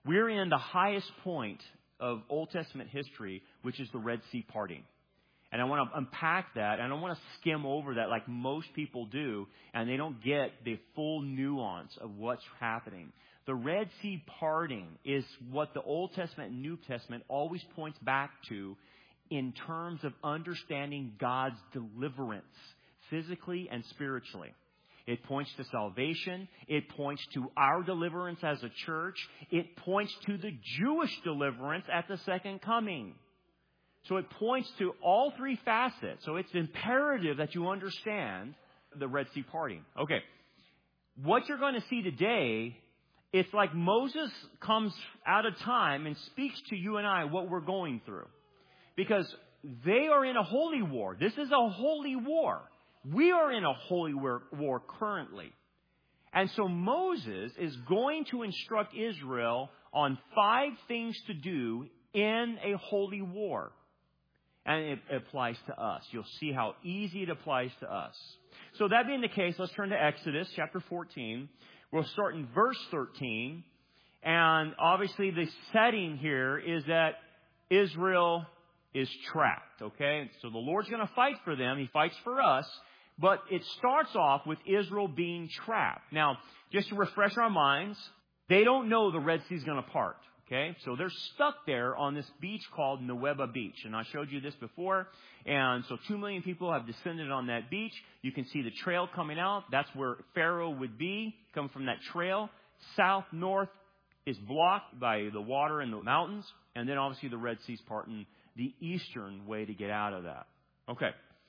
We're in the highest point of Old Testament history, which is the Red Sea parting. And I want to unpack that. And I don't want to skim over that like most people do. And they don't get the full nuance of what's happening. The Red Sea parting is what the Old Testament and New Testament always points back to in terms of understanding God's deliverance, physically and spiritually. It points to salvation. It points to our deliverance as a church. It points to the Jewish deliverance at the second coming. So it points to all three facets. So it's imperative that you understand the Red Sea parting. Okay. What you're going to see today, it's like Moses comes out of time and speaks to you and I what we're going through. Because they are in a holy war. This is a holy war. We are in a holy war currently. And so Moses is going to instruct Israel on 5 things to do in a holy war. And it applies to us. You'll see how easy it applies to us. So that being the case, let's turn to Exodus chapter 14. We'll start in verse 13. And obviously the setting here is that Israel is trapped. Okay? So the Lord's going to fight for them. He fights for us. But it starts off with Israel being trapped. Now, just to refresh our minds, they don't know the Red Sea is going to part. Okay, so they're stuck there on this beach called Nuweiba Beach. And I showed you this before. And so 2 million people have descended on that beach. You can see the trail coming out. That's where Pharaoh would be, coming from that trail. South, north is blocked by the water and the mountains. And then obviously the Red Sea's parting the eastern way to get out of that. Okay,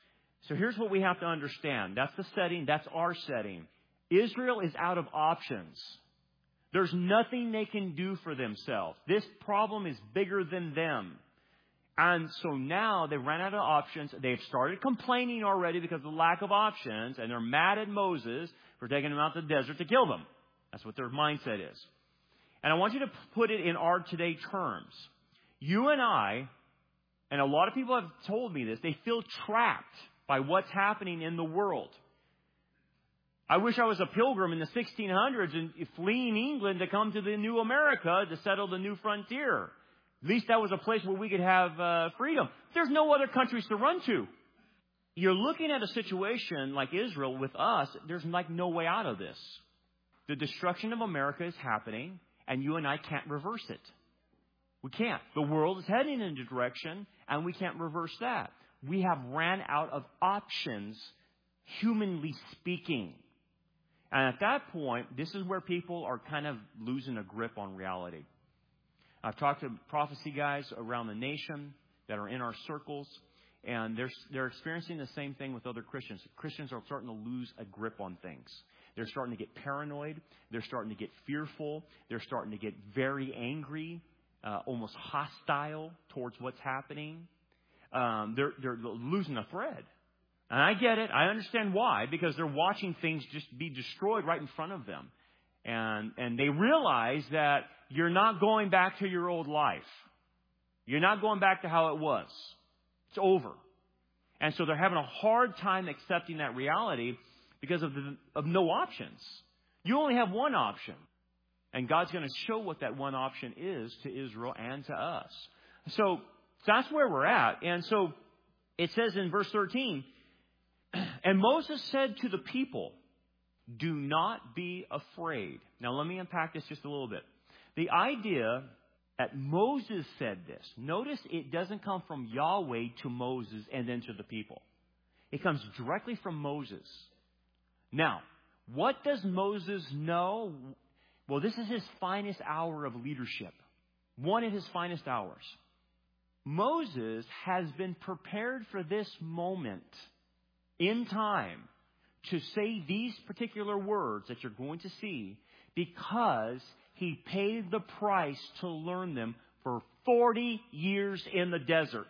so here's what we have to understand. That's the setting. That's our setting. Israel is out of options. There's nothing they can do for themselves. This problem is bigger than them. And so now they ran out of options. They've started complaining already because of the lack of options. And they're mad at Moses for taking them out to the desert to kill them. That's what their mindset is. And I want you to put it in our today terms. You and I, and a lot of people have told me this, they feel trapped by what's happening in the world. I wish I was a pilgrim in the 1600s and fleeing England to come to the new America to settle the new frontier. At least that was a place where we could have freedom. There's no other countries to run to. You're looking at a situation like Israel with us. There's like no way out of this. The destruction of America is happening, and you and I can't reverse it. We can't. The world is heading in a direction, and we can't reverse that. We have ran out of options, humanly speaking. And at that point, this is where people are kind of losing a grip on reality. I've talked to prophecy guys around the nation that are in our circles, and they're experiencing the same thing with other Christians. Christians are starting to lose a grip on things. They're starting to get paranoid. They're starting to get fearful. They're starting to get very angry, almost hostile towards what's happening. They're losing a thread. And I get it. I understand why. Because they're watching things just be destroyed right in front of them. And they realize that you're not going back to your old life. You're not going back to how it was. It's over. And so they're having a hard time accepting that reality because of no options. You only have one option. And God's going to show what that one option is to Israel and to us. So that's where we're at. And so it says in verse 13, and Moses said to the people, do not be afraid. Now, let me unpack this just a little bit. The idea that Moses said this, notice it doesn't come from Yahweh to Moses and then to the people. It comes directly from Moses. Now, what does Moses know? Well, this is his finest hour of leadership. One of his finest hours. Moses has been prepared for this moment in time to say these particular words that you're going to see because he paid the price to learn them for 40 years in the desert.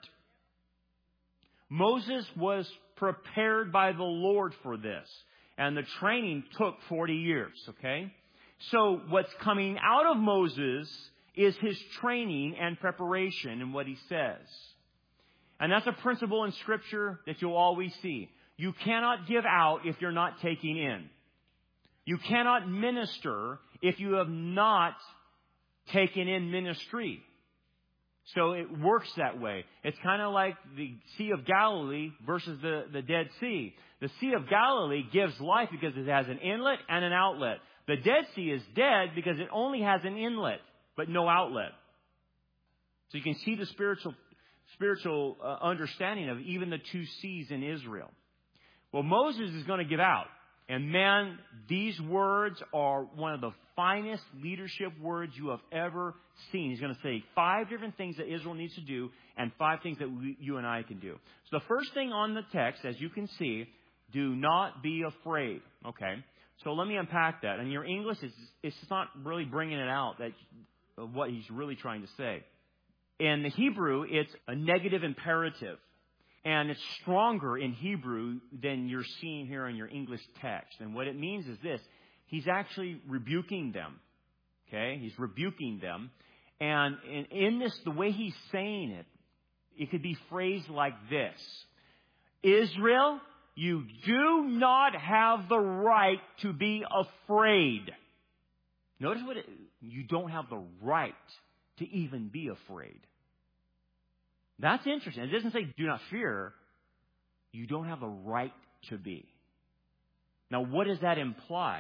Moses was prepared by the Lord for this. And the training took 40 years, okay? So what's coming out of Moses is his training and preparation and what he says. And that's a principle in Scripture that you'll always see. You cannot give out if you're not taking in. You cannot minister if you have not taken in ministry. So it works that way. It's kind of like the Sea of Galilee versus the Dead Sea. The Sea of Galilee gives life because it has an inlet and an outlet. The Dead Sea is dead because it only has an inlet, but no outlet. So you can see the spiritual understanding of even the two seas in Israel. Well, Moses is going to give out. And man, these words are one of the finest leadership words you have ever seen. He's going to say 5 different things that Israel needs to do and 5 things that you and I can do. So the first thing on the text, as you can see, do not be afraid. Okay? So let me unpack that. And your English, it's not really bringing it out, that what he's really trying to say. In the Hebrew, it's a negative imperative. And it's stronger in Hebrew than you're seeing here in your English text. And what it means is this. He's actually rebuking them. Okay? He's rebuking them. And in this, the way he's saying it, it could be phrased like this. Israel, you do not have the right to be afraid. Notice you don't have the right to even be afraid. That's interesting. It doesn't say do not fear. You don't have the right to be. Now, what does that imply?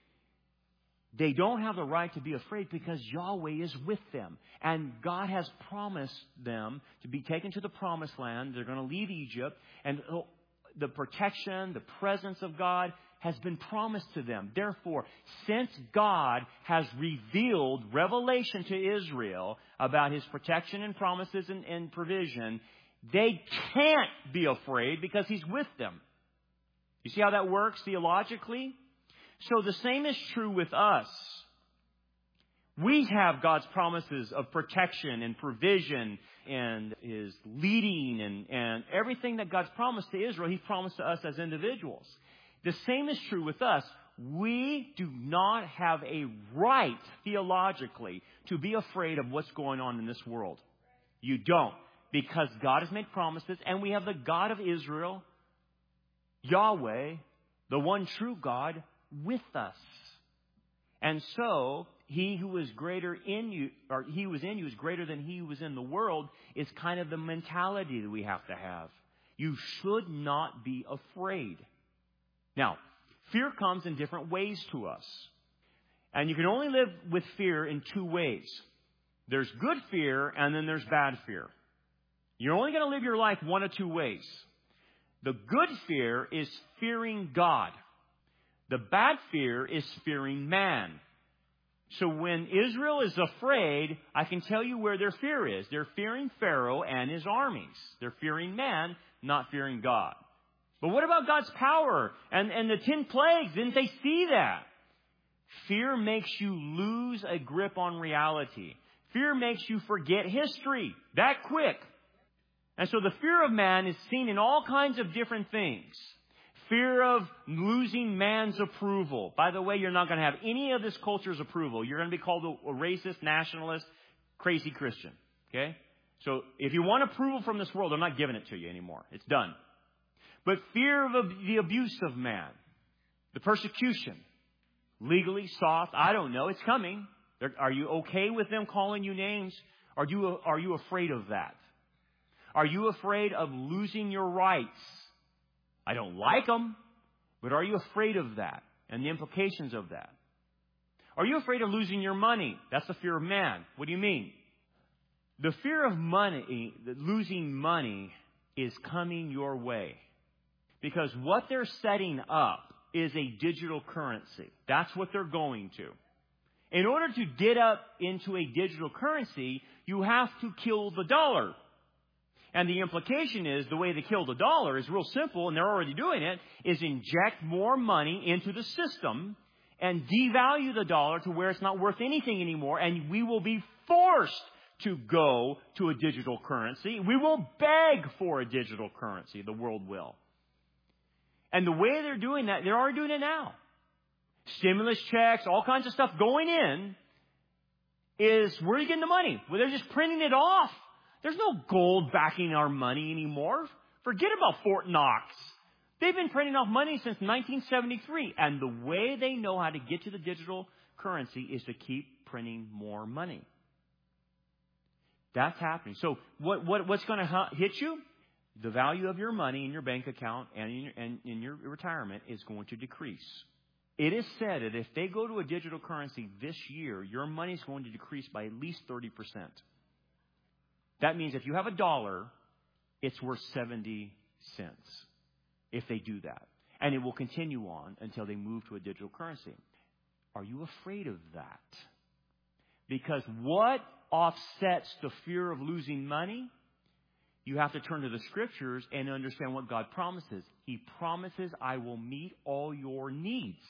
They don't have the right to be afraid because Yahweh is with them. And God has promised them to be taken to the promised land. They're going to leave Egypt. And the protection, the presence of God has been promised to them. Therefore, since God has revealed revelation to Israel about His protection and promises and provision, they can't be afraid because He's with them. You see how that works theologically? So the same is true with us. We have God's promises of protection and provision and His leading and everything that God's promised to Israel, He's promised to us as individuals. The same is true with us. We do not have a right, theologically, to be afraid of what's going on in this world. You don't. Because God has made promises, and we have the God of Israel, Yahweh, the one true God, with us. And so, He who is greater in you, or He who is in you is greater than He who is in the world, is kind of the mentality that we have to have. You should not be afraid. Now, fear comes in different ways to us. And you can only live with fear in 2 ways. There's good fear and then there's bad fear. You're only going to live your life one of 2 ways. The good fear is fearing God. The bad fear is fearing man. So when Israel is afraid, I can tell you where their fear is. They're fearing Pharaoh and his armies. They're fearing man, not fearing God. But what about God's power and the 10 plagues? Didn't they see that? Fear makes you lose a grip on reality. Fear makes you forget history that quick. And so the fear of man is seen in all kinds of different things. Fear of losing man's approval. By the way, you're not going to have any of this culture's approval. You're going to be called a racist, nationalist, crazy Christian. Okay? So if you want approval from this world, they're not giving it to you anymore. It's done. But fear of the abuse of man, the persecution, legally, soft, I don't know, it's coming. Are you okay with them calling you names? Are you afraid of that? Are you afraid of losing your rights? I don't like them, but are you afraid of that and the implications of that? Are you afraid of losing your money? That's the fear of man. What do you mean? The fear of money, losing money, is coming your way. Because what they're setting up is a digital currency. That's what they're going to. In order to get up into a digital currency, you have to kill the dollar. And the implication is the way they kill the dollar is real simple, and they're already doing it, is inject more money into the system and devalue the dollar to where it's not worth anything anymore, and we will be forced to go to a digital currency. We will beg for a digital currency. The world will. And the way they're doing that, they're already doing it now. Stimulus checks, all kinds of stuff going in is, where are you getting the money? Well, they're just printing it off. There's no gold backing our money anymore. Forget about Fort Knox. They've been printing off money since 1973. And the way they know how to get to the digital currency is to keep printing more money. That's happening. So what's going to hit you? The value of your money in your bank account and in your retirement is going to decrease. It is said that if they go to a digital currency this year, your money is going to decrease by at least 30%. That means if you have $1, it's worth 70 cents if they do that. And it will continue on until they move to a digital currency. Are you afraid of that? Because what offsets the fear of losing money? You have to turn to the Scriptures and understand what God promises. He promises, I will meet all your needs.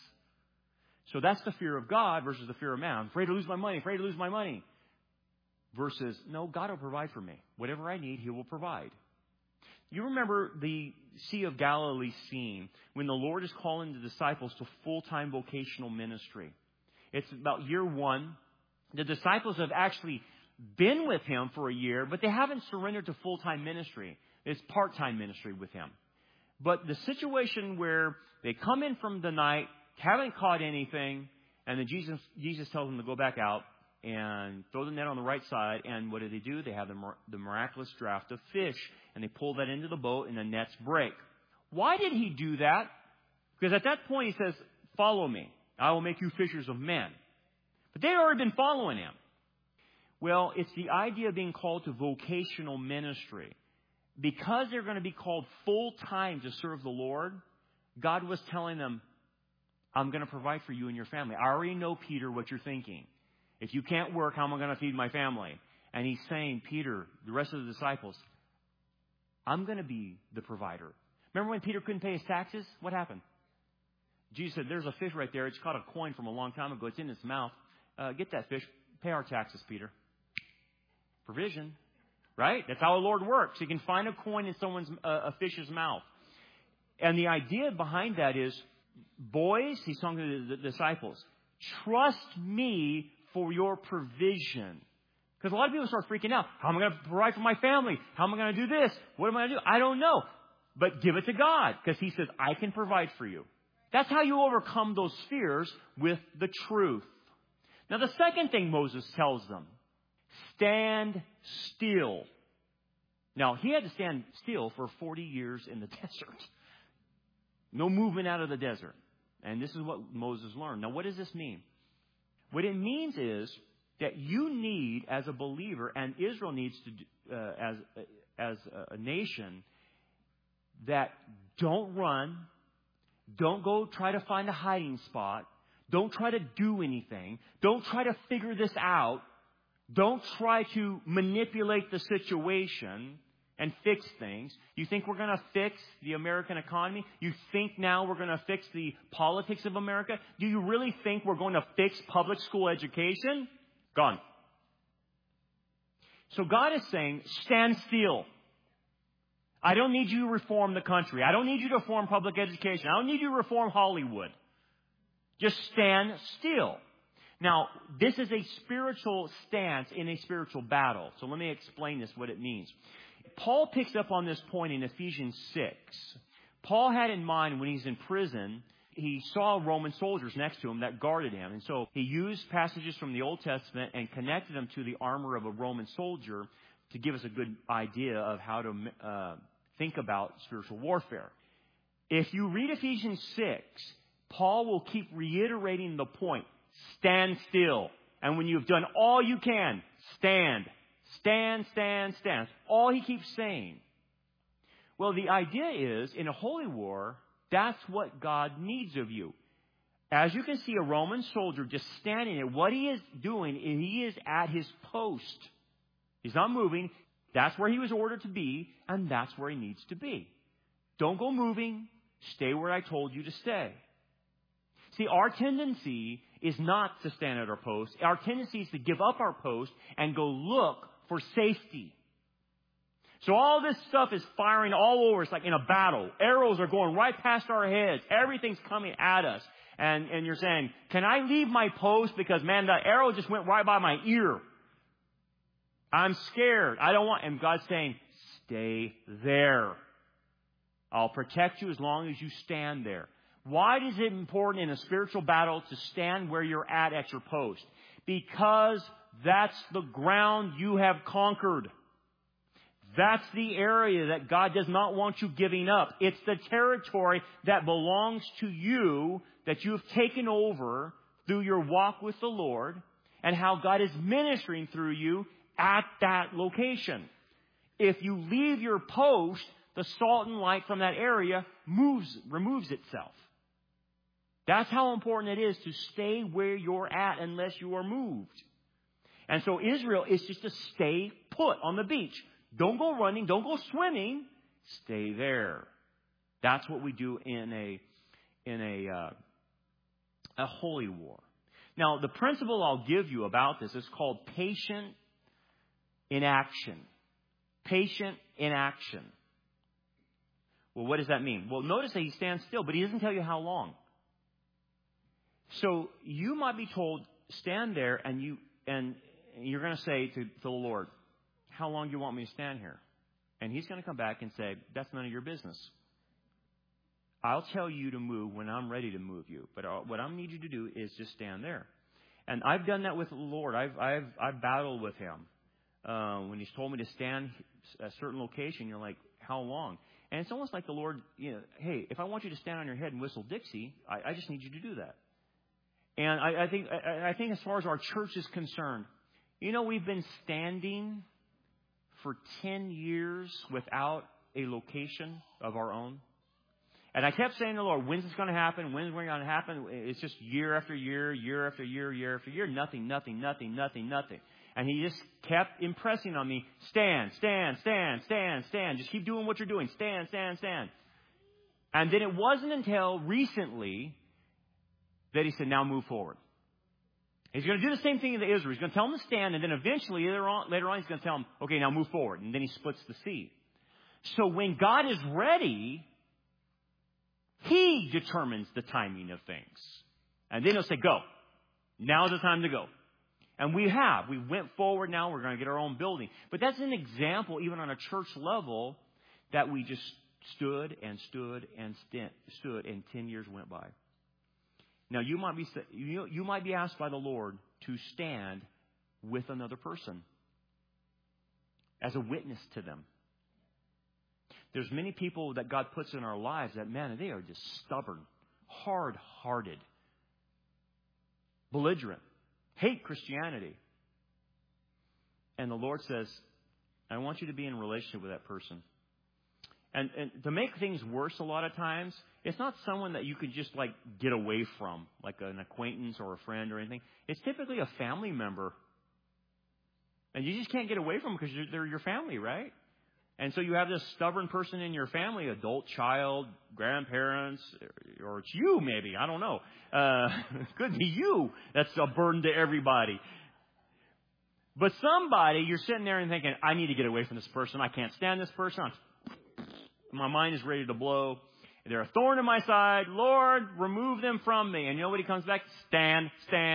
So that's the fear of God versus the fear of man. I'm afraid to lose my money, afraid to lose my money. Versus, no, God will provide for me. Whatever I need, He will provide. You remember the Sea of Galilee scene when the Lord is calling the disciples to full-time vocational ministry. It's about year 1. The disciples have actually been with Him for a year, but they haven't surrendered to full-time ministry. It's part-time ministry with Him. But the situation where they come in from the night, haven't caught anything, and then Jesus tells them to go back out and throw the net on the right side. And what do? They have the miraculous draft of fish, and they pull that into the boat, and the nets break. Why did He do that? Because at that point He says, follow me. I will make you fishers of men. But they had already been following Him. Well, it's the idea of being called to vocational ministry. Because they're going to be called full-time to serve the Lord, God was telling them, I'm going to provide for you and your family. I already know, Peter, what you're thinking. If you can't work, how am I going to feed my family? And He's saying, Peter, the rest of the disciples, I'm going to be the provider. Remember when Peter couldn't pay his taxes? What happened? Jesus said, there's a fish right there. It's caught a coin from a long time ago. It's in its mouth. Get that fish. Pay our taxes, Peter. Provision. Right? That's how the Lord works. He can find a coin in a fish's mouth. And the idea behind that is, boys, He's talking to the disciples, trust me for your provision. Because a lot of people start freaking out. How am I going to provide for my family? How am I going to do this? What am I going to do? I don't know. But give it to God, because He says, I can provide for you. That's how you overcome those fears, with the truth. Now, the second thing Moses tells them, stand still. Now, he had to stand still for 40 years in the desert. No movement out of the desert. And this is what Moses learned. Now, what does this mean? What it means is that you need, as a believer, and Israel needs to, as a nation, that don't run, don't go try to find a hiding spot, don't try to do anything, don't try to figure this out, don't try to manipulate the situation and fix things. You think we're going to fix the American economy? You think now we're going to fix the politics of America? Do you really think we're going to fix public school education? Gone. So God is saying, stand still. I don't need you to reform the country. I don't need you to reform public education. I don't need you to reform Hollywood. Just stand still. Now, this is a spiritual stance in a spiritual battle. So let me explain this, what it means. Paul picks up on this point in Ephesians 6. Paul had in mind when he's in prison, he saw Roman soldiers next to him that guarded him. And so he used passages from the Old Testament and connected them to the armor of a Roman soldier to give us a good idea of how to think about spiritual warfare. If you read Ephesians 6, Paul will keep reiterating the point, stand still. And when you've done all you can, stand. Stand, stand, stand. All he keeps saying. Well, the idea is, in a holy war, that's what God needs of you. As you can see, a Roman soldier just standing there, what he is doing is he is at his post. He's not moving. That's where he was ordered to be, and that's where he needs to be. Don't go moving. Stay where I told you to stay. See, our tendency is not to stand at our post. Our tendency is to give up our post and go look for safety. So all this stuff is firing all over. It's like in a battle. Arrows are going right past our heads. Everything's coming at us. And you're saying, can I leave my post? Because, man, the arrow just went right by my ear. I'm scared. I don't want... And God's saying, stay there. I'll protect you as long as you stand there. Why is it important in a spiritual battle to stand where you're at your post? Because that's the ground you have conquered. That's the area that God does not want you giving up. It's the territory that belongs to you, that you have taken over through your walk with the Lord, and how God is ministering through you at that location. If you leave your post, the salt and light from that area removes itself. That's how important it is to stay where you're at unless you are moved. And so Israel is just to stay put on the beach. Don't go running. Don't go swimming. Stay there. That's what we do in a holy war. Now, the principle I'll give you about this is called patient inaction. Patient inaction. Well, what does that mean? Well, notice that he stands still, but he doesn't tell you how long. So you might be told, stand there, and you're going to say to the Lord, how long do you want me to stand here? And He's going to come back and say, that's none of your business. I'll tell you to move when I'm ready to move you. But what I need you to do is just stand there. And I've done that with the Lord. I've battled with Him. When He's told me to stand at a certain location, you're like, how long? And it's almost like the Lord, hey, if I want you to stand on your head and whistle Dixie, I just need you to do that. And I think as far as our church is concerned, we've been standing for 10 years without a location of our own. And I kept saying to the Lord, when's this going to happen? When's it going to happen? It's just year after year, year after year, year after year. Nothing. And He just kept impressing on me, stand. Just keep doing what you're doing. Stand. And then it wasn't until recently that He said, now move forward. He's going to do the same thing to Israel. He's going to tell them to stand, and then eventually, later on, He's going to tell them, okay, now move forward. And then He splits the sea. So when God is ready, He determines the timing of things. And then He'll say, go. Now's the time to go. And we went forward now. We're going to get our own building. But that's an example, even on a church level, that we just stood, and 10 years went by. Now, you might be asked by the Lord to stand with another person as a witness to them. There's many people that God puts in our lives that, man, they are just stubborn, hard-hearted, belligerent, hate Christianity. And the Lord says, I want you to be in a relationship with that person. And to make things worse a lot of times, it's not someone that you could just get away from, like an acquaintance or a friend or anything. It's typically a family member. And you just can't get away from them because they're your family, right? And so you have this stubborn person in your family, adult, child, grandparents, or it's you maybe, I don't know. It could be you that's a burden to everybody. But somebody, you're sitting there and thinking, I need to get away from this person. I can't stand this person. My mind is ready to blow. They're a thorn in my side. Lord, remove them from me. And you know what He comes back? Stand.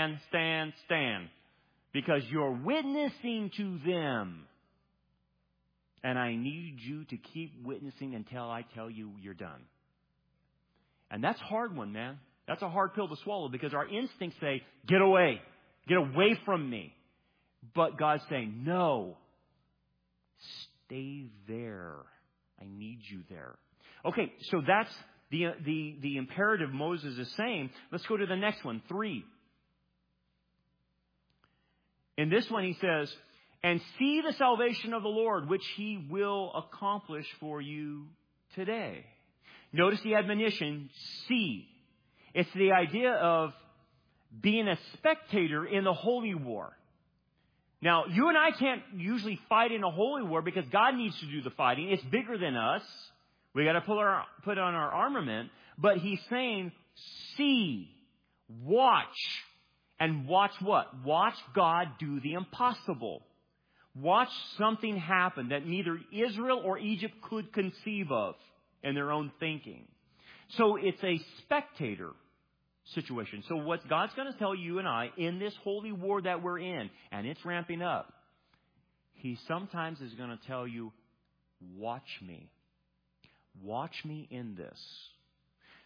Because you're witnessing to them. And I need you to keep witnessing until I tell you you're done. And that's a hard one, man. That's a hard pill to swallow because our instincts say, get away. Get away from me. But God's saying, no. Stay there. I need you there. Okay, so that's the imperative Moses is saying. Let's go to the next one, 3. In this one he says, and see the salvation of the Lord, which He will accomplish for you today. Notice the admonition, see. It's the idea of being a spectator in the holy war. Now, you and I can't usually fight in a holy war because God needs to do the fighting. It's bigger than us. We got to put on our armament. But He's saying, see, watch. And watch what? Watch God do the impossible. Watch something happen that neither Israel or Egypt could conceive of in their own thinking. So it's a spectator situation. So what God's going to tell you and I in this holy war that we're in, and it's ramping up, He sometimes is going to tell you, watch me. Watch me in this.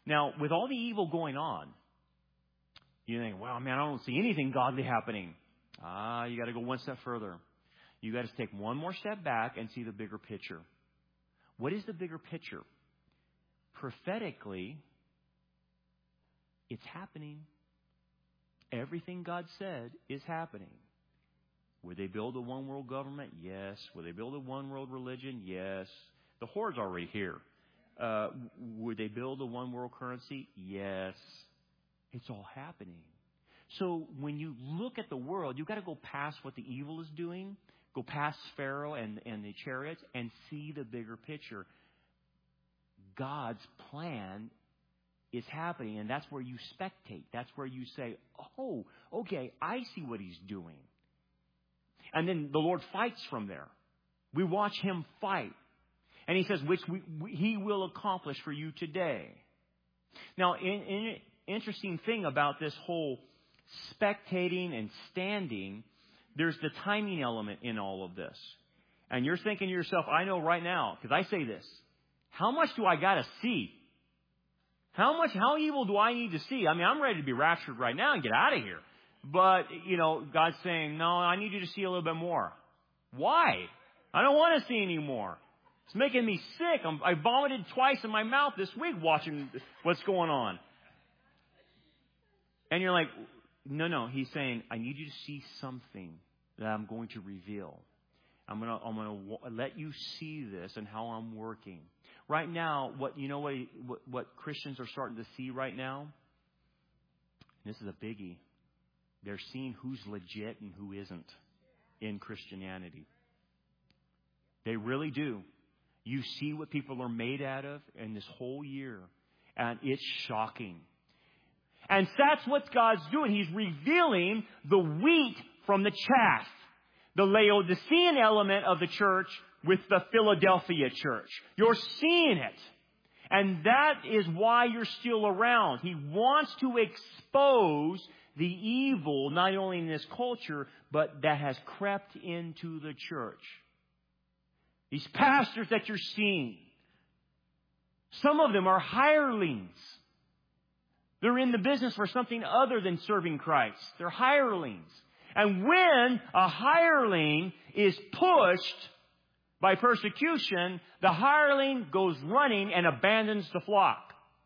Now, with all the evil going on, you think, well, man, I don't see anything godly happening. You got to go one step further. You got to take one more step back and see the bigger picture. What is the bigger picture? Prophetically, it's happening. Everything God said is happening. Would they build a one world government? Yes. Would they build a one world religion? Yes. The horde's already here. Would they build a one world currency? Yes. It's all happening. So when you look at the world, you've got to go past what the evil is doing, go past Pharaoh and the chariots, and see the bigger picture. God's plan is happening, and that's where you spectate. That's where you say, oh, okay, I see what he's doing. And then the Lord fights from there. We watch him fight. And he says, which he will accomplish for you today. Now, interesting thing about this whole spectating and standing, there's the timing element in all of this. And you're thinking to yourself, I know right now, because I say this, how much do I got to see? How evil do I need to see? I mean, I'm ready to be raptured right now and get out of here. But, God's saying, no, I need you to see a little bit more. Why? I don't want to see any more. It's making me sick. I vomited twice in my mouth this week watching what's going on. And you're like, no. He's saying, I need you to see something that I'm going to reveal. I'm going to let you see this and how I'm working. Right now, what Christians are starting to see right now, this is a biggie. They're seeing who's legit and who isn't in Christianity. They really do. You see what people are made out of in this whole year, and it's shocking. And that's what God's doing. He's revealing the wheat from the chaff. The Laodicean element of the church with the Philadelphia church. You're seeing it. And that is why you're still around. He wants to expose the evil, not only in this culture, but that has crept into the church. These pastors that you're seeing, some of them are hirelings. They're in the business for something other than serving Christ. They're hirelings. And when a hireling is pushed by persecution, the hireling goes running and abandons the flock.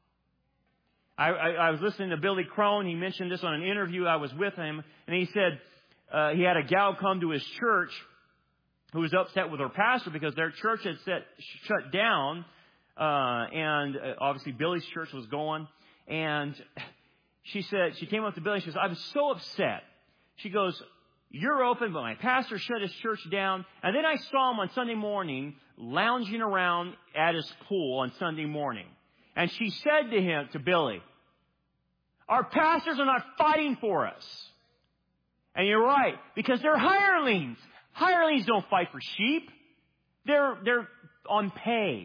I was listening to Billy Crone. He mentioned this on an interview. I was with him. And he said he had a gal come to his church who was upset with her pastor because their church had shut down. And obviously Billy's church was going. And she came up to Billy and she says, I'm so upset. She goes, you're open, but my pastor shut his church down. And then I saw him on Sunday morning lounging around at his pool on Sunday morning. And she said to Billy, our pastors are not fighting for us. And you're right, because they're hirelings. Hirelings don't fight for sheep. They're on pay.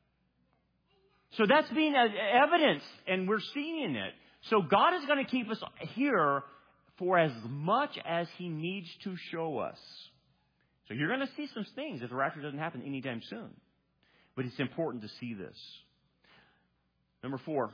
So that's being evidence, and we're seeing it. So God is going to keep us here for as much as He needs to show us. So you're going to see some things if the rapture doesn't happen anytime soon. But it's important to see this. Number 4.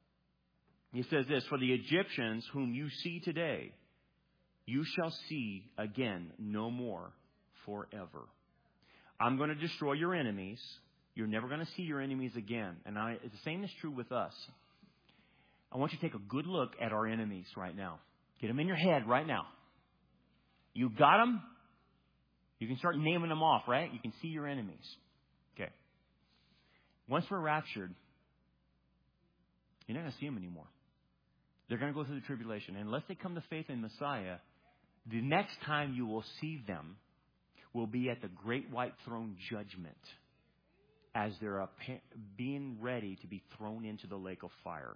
He says this, for the Egyptians whom you see today, you shall see again no more forever. I'm going to destroy your enemies. You're never going to see your enemies again. And the same is true with us. I want you to take a good look at our enemies right now. Get them in your head right now. You got them? You can start naming them off, right? You can see your enemies. Okay. Once we're raptured, you're not going to see them anymore. They're going to go through the tribulation. And unless they come to faith in Messiah, the next time you will see them will be at the great white throne judgment as they're being ready to be thrown into the lake of fire.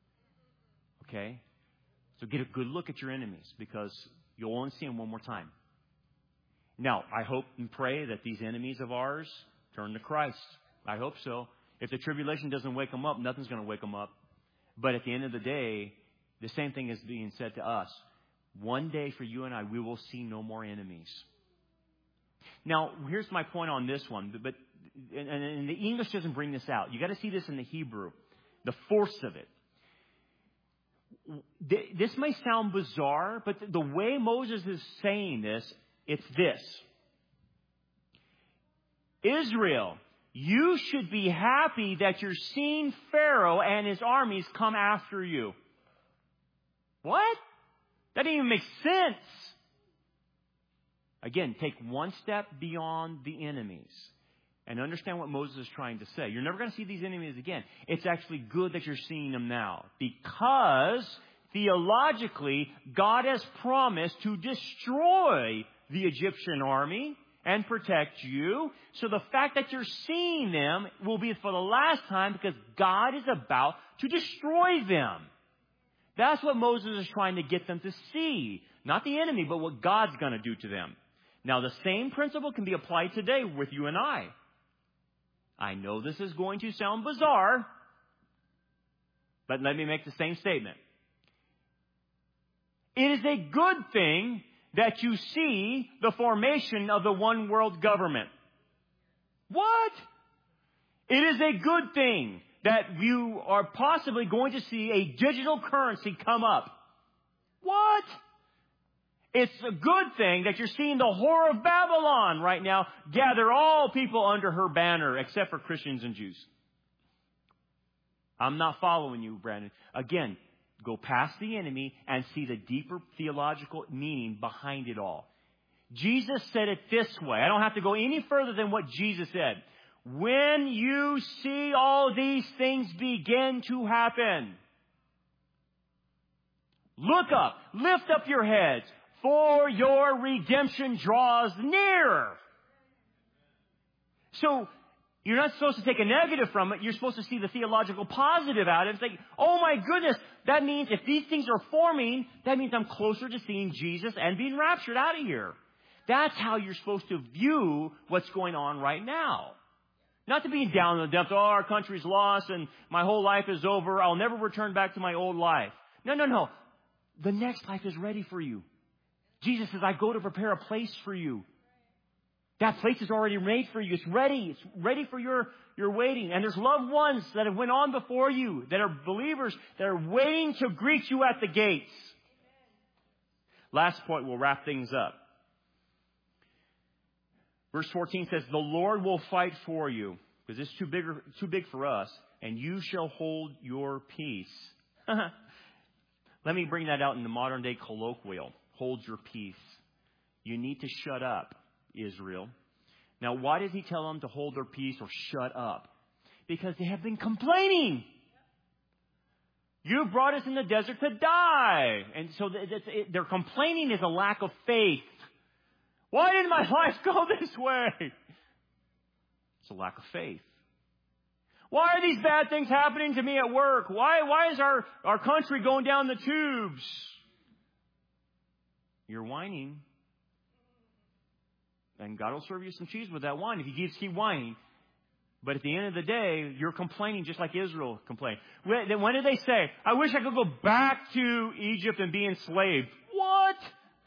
Okay? So get a good look at your enemies because you'll only see them one more time. Now, I hope and pray that these enemies of ours turn to Christ. I hope so. If the tribulation doesn't wake them up, nothing's going to wake them up. But at the end of the day, the same thing is being said to us. One day for you and I, we will see no more enemies. Now, here's my point on this one. And the English doesn't bring this out. You got to see this in the Hebrew. The force of it. This may sound bizarre, but the way Moses is saying this, it's this. Israel, you should be happy that you're seeing Pharaoh and his armies come after you. What? That didn't even make sense. Again, take one step beyond the enemies and understand what Moses is trying to say. You're never going to see these enemies again. It's actually good that you're seeing them now, because theologically, God has promised to destroy the Egyptian army and protect you. So the fact that you're seeing them will be for the last time, because God is about to destroy them. That's what Moses is trying to get them to see. Not the enemy, but what God's going to do to them. Now, the same principle can be applied today with you and I. I know this is going to sound bizarre, but let me make the same statement. It is a good thing that you see the formation of the one world government. What? It is a good thing that you are possibly going to see a digital currency come up. What? It's a good thing that you're seeing the whore of Babylon right now gather all people under her banner, except for Christians and Jews. I'm not following you, Brandon. Again, go past the enemy and see the deeper theological meaning behind it all. Jesus said it this way. I don't have to go any further than what Jesus said. When you see all these things begin to happen, look up, lift up your heads, for your redemption draws near. So, you're not supposed to take a negative from it. You're supposed to see the theological positive out of it. It's like, oh my goodness, that means if these things are forming, that means I'm closer to seeing Jesus and being raptured out of here. That's how you're supposed to view what's going on right now. Not to be down in the depths, oh, our country's lost and my whole life is over. I'll never return back to my old life. No. The next life is ready for you. Jesus says, I go to prepare a place for you. That place is already made for you. It's ready. It's ready for your waiting. And there's loved ones that have went on before you, that are believers, that are waiting to greet you at the gates. Last point, we'll wrap things up. Verse 14 says, the Lord will fight for you, because it's too big for us, and you shall hold your peace. Let me bring that out in the modern day colloquial. Hold your peace. You need to shut up, Israel. Now, why does he tell them to hold their peace or shut up? Because they have been complaining. You brought us in the desert to die. And so their complaining is a lack of faith. Why didn't my life go this way? It's a lack of faith. Why are these bad things happening to me at work? Why is our country going down the tubes? You're whining. And God will serve you some cheese with that wine if you keep whining. But at the end of the day, you're complaining just like Israel complained. When did they say, I wish I could go back to Egypt and be enslaved? What?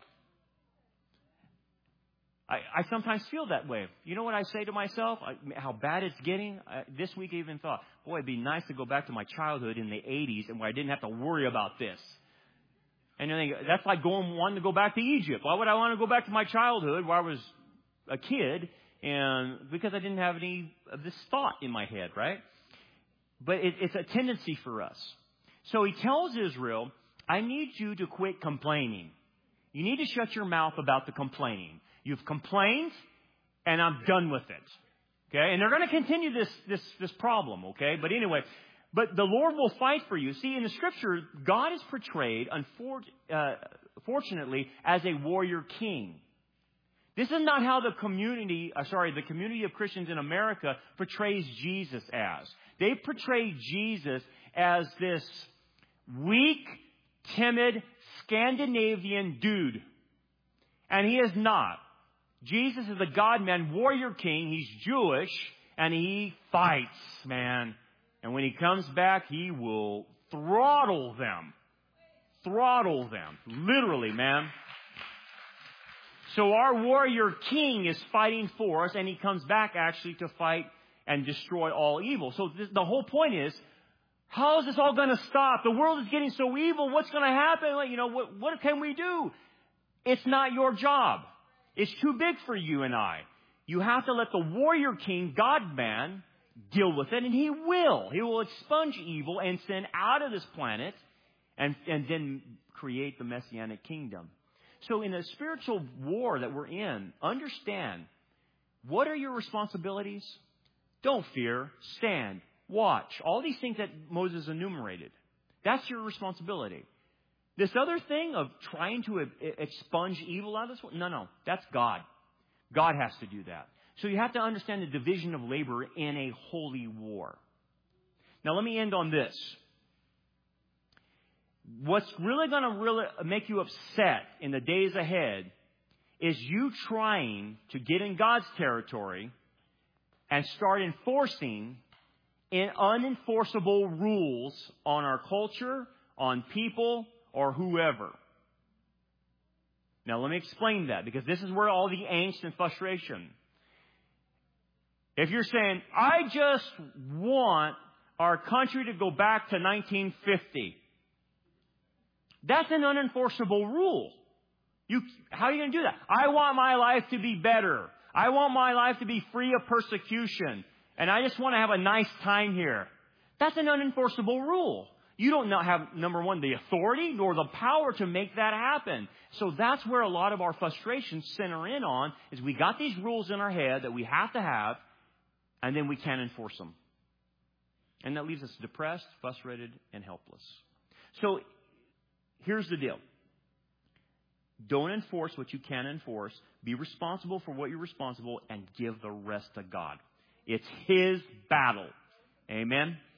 I sometimes feel that way. You know what I say to myself? How bad it's getting? This week I even thought, boy, it'd be nice to go back to my childhood in the 80s and where I didn't have to worry about this. And I think that's like wanting to go back to Egypt. Why would I want to go back to my childhood where I was a kid? And because I didn't have any of this thought in my head, right? But it's a tendency for us. So he tells Israel, I need you to quit complaining. You need to shut your mouth about the complaining. You've complained, and I'm done with it. Okay? And they're going to continue this problem, okay? But anyway, but the Lord will fight for you. See, in the Scripture, God is portrayed, fortunately, as a warrior king. This is not how the community of Christians in America portrays Jesus as. They portray Jesus as this weak, timid, Scandinavian dude. And he is not. Jesus is a God-man, warrior king. He's Jewish, and he fights, man. And when he comes back, he will throttle them. Throttle them. Literally, man. So our warrior king is fighting for us, and he comes back actually to fight and destroy all evil. So the whole point is, How is this all going to stop? The world is getting so evil. What's going to happen? Like, what can we do? It's not your job. It's too big for you and I. You have to let the warrior king, God-man, deal with it, and He will. He will expunge evil and sin out of this planet and then create the Messianic kingdom. So in a spiritual war that we're in, understand, what are your responsibilities? Don't fear. Stand. Watch. All these things that Moses enumerated. That's your responsibility. This other thing of trying to expunge evil out of this world, no. That's God. God has to do that. So you have to understand the division of labor in a holy war. Now let me end on this. What's really going to make you upset in the days ahead is you trying to get in God's territory and start enforcing unenforceable rules on our culture, on people, or whoever. Now let me explain that, because this is where all the angst and frustration. If you're saying, I just want our country to go back to 1950, that's an unenforceable rule. How are you going to do that? I want my life to be better. I want my life to be free of persecution. And I just want to have a nice time here. That's an unenforceable rule. You don't have, number one, the authority nor the power to make that happen. So that's where a lot of our frustrations center in on, is we got these rules in our head that we have to have, and then we can't enforce them. And that leaves us depressed, frustrated, and helpless. So here's the deal. Don't enforce what you can enforce. Be responsible for what you're responsible, and give the rest to God. It's His battle. Amen.